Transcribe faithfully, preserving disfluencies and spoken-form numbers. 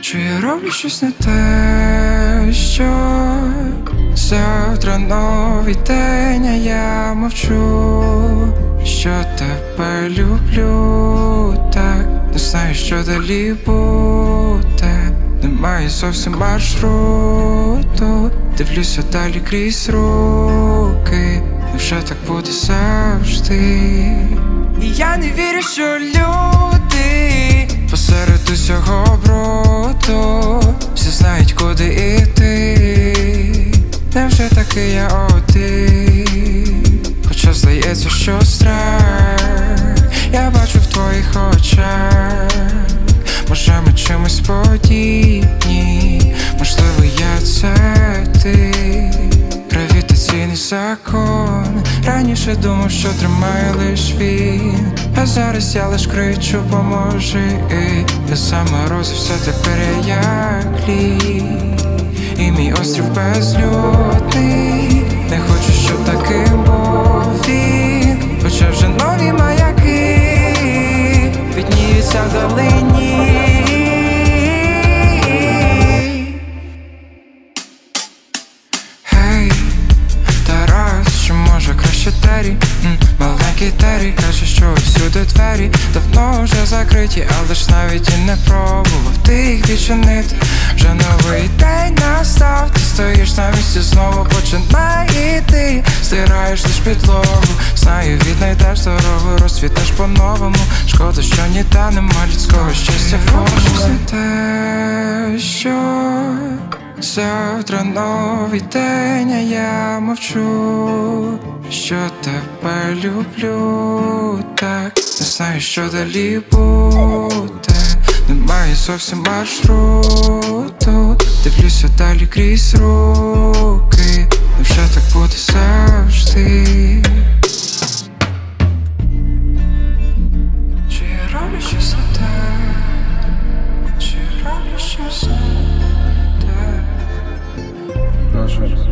Чи я роблю щось не те, що завтра новий день, а я мовчу, що тебе люблю, так не знаю, що далі буде. Немає зовсім маршруту, дивлюся далі крізь руки. Невже так буде завжди? І я не вірю, що люди посеред усього бруду всі знають, куди іти. Невже таки я один? Хоча здається, що страх я бачу в твоїх очах. Може ми чимось подібні, можливо я це ти. Гравітаційний закон. Раніше думав, що тримає лиш він, а зараз я лиш кричу, поможи. Я заморозився, тепер я як лід, і мій острів безлюдний. Не хочу, щоб таким був він, хоча вже нові маяки відніються вдалині. Гей, Тарас, чи може краще Террі? М, Маленький Террі каже, що всюди двері давно вже закриті, але ж навіть і не пробував ти їх відчинити. Вже новий день настав, ти стоїш на місці, знову починає йти. Стираєш лиш підлогу, знаю, віднайдеш дорогу, розцвітеш по-новому. Шкода, що ніде нема людського щастя. Щось не те, що завтра новий день, а я мовчу, що тебе люблю, так не знаю, що далі буде. Немає зовсім маршруту, дивлюся далі крізь руки. Невже так буде завжди? Чи я роблю щось не так? Чи я роблю щось не так?